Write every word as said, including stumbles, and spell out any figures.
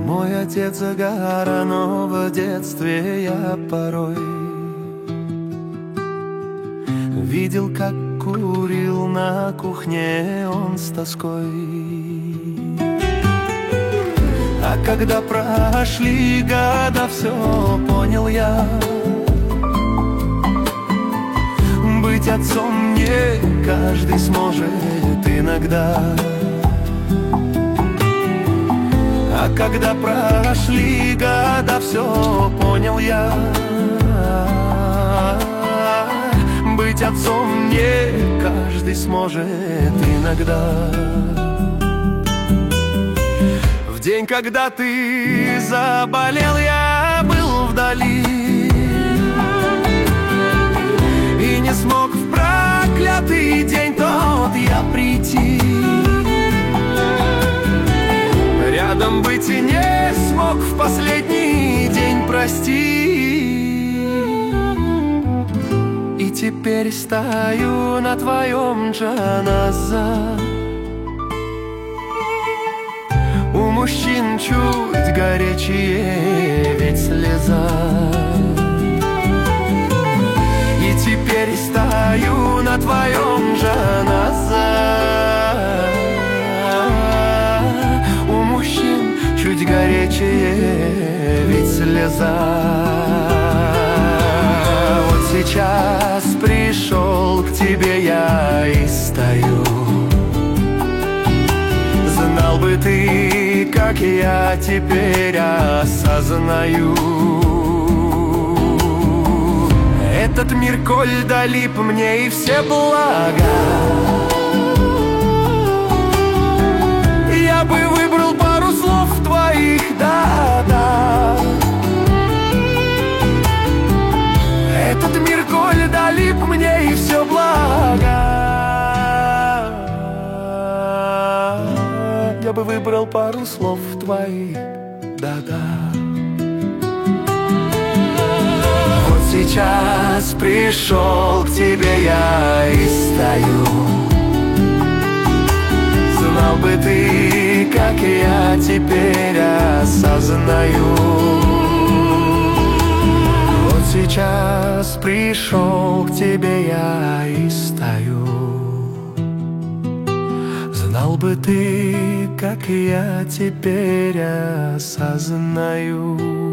Мой отец загара, но в детстве я порой видел, как курил на кухне он с тоской. А когда прошли года, все понял я: быть отцом не каждый сможет иногда. А когда прошли года, все понял я: быть отцом не каждый сможет иногда. В день, когда ты заболел, я был вдали и не смог в проклятый день тот я прийти. Рядом быть и не смог в последний день прости. И теперь стою на твоем джаназа. У мужчин чуть горячее, ведь слеза. И теперь стою на твоем джаназа. У мужчин чуть горячее, ведь слеза. Вот сейчас пришел к тебе я и стою. Знал бы ты, как я теперь осознаю: этот мир, коль долип мне и все блага, я бы выбрал пару слов твоих, да-да. Этот мир, коль долип мне и все блага, я бы выбрал пару слов твоих, да-да. Вот сейчас пришел к тебе я и стою. Знал бы ты, как я теперь осознаю: вот сейчас пришел к тебе я и стою. Знал бы ты, как я теперь осознаю.